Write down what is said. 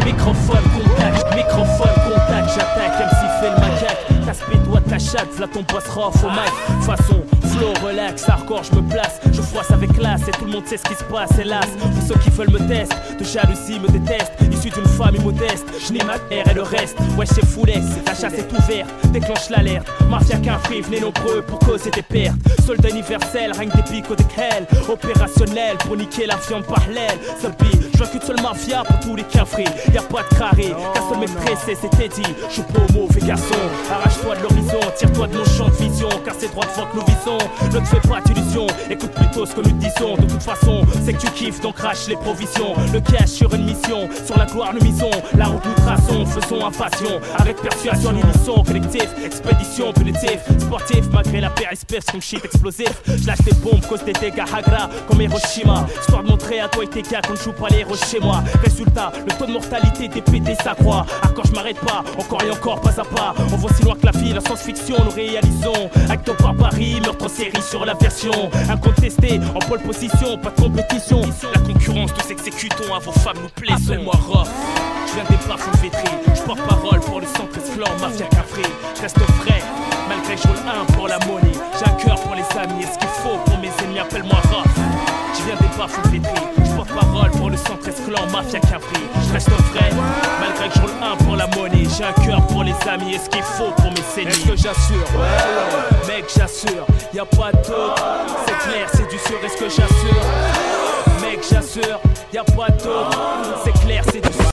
Microphone, contact, j'attaque, MC fait le macaque. Casse-pied, doigt ta chatte, v'là ton boss rough au mic. Façon, flow, relax, hardcore, je me place. Je froisse avec classe et tout le monde sait ce qui se passe, hélas. Pour ceux qui veulent me tester, de jalousie me détestent. Issu d'une famille modeste, je n'ai ma terre et le reste. Ouais, c'est foulex, la chasse est ouverte, déclenche l'alerte. Mafia qu'un free, venez nombreux pour causer des pertes. Soldat universel, règne des pics au hell. Opérationnel pour niquer la viande par l'aile. Subie, je vois qu'une seule mafia pour tous les cafés. Y'a pas de carré, qu'un seul mec pressé, c'était dit. Je suis pas mauvais garçon, arrache-toi de l'horizon, tire-toi de mon champ de vision, car c'est droit devant que nous visons. Ne te fais pas d'illusions, écoute plutôt ce que nous disons. De toute façon, c'est que tu kiffes, donc crache les provisions. Le cash sur une mission, sur la gloire nous misons. La route nous traçons, faisons invasion. Avec persuasion, l'unisson, collectif, expédition punitive. Sportif, malgré la périspèce, comme shit explosif. Je lâche des bombes, cause des dégâts hagra, comme Hiroshima. Histoire de montrer à toi et tes gars qu'on ne joue pas les héros chez moi. Résultat, le taux de mortalité des PD s'accroît. Quand je m'arrête pas, encore et encore, pas à pas. On voit si loin que la vie, la science-fiction, nous réalisons. Acte par Paris, meurtre en série sur la version. Incontesté, en pole position, pas de compétition. La concurrence, nous exécutons, à vos femmes nous plaisons. Appelle-moi Rof, je viens des bafs vétrés. Je porte parole pour le 113 clan, mafia café. Je reste frais, malgré que je roule un pour la monnaie. J'ai un cœur pour les amis, et ce qu'il faut pour mes ennemis, appelle-moi Rof. Je viens des bafs vétrés. Je porte parole pour le 113 clan, mafia café. Je reste frais, malgré que je roule un pour la monnaie. J'ai un cœur pour les amis, et ce qu'il faut pour mes ennemis. Est-ce que j'assure? Ouais, mec, j'assure, y'a pas d'autre. C'est clair, c'est du sûr, est-ce que j'assure? Mec, j'assure, y'a pas d'autre. C'est clair, c'est du sûr.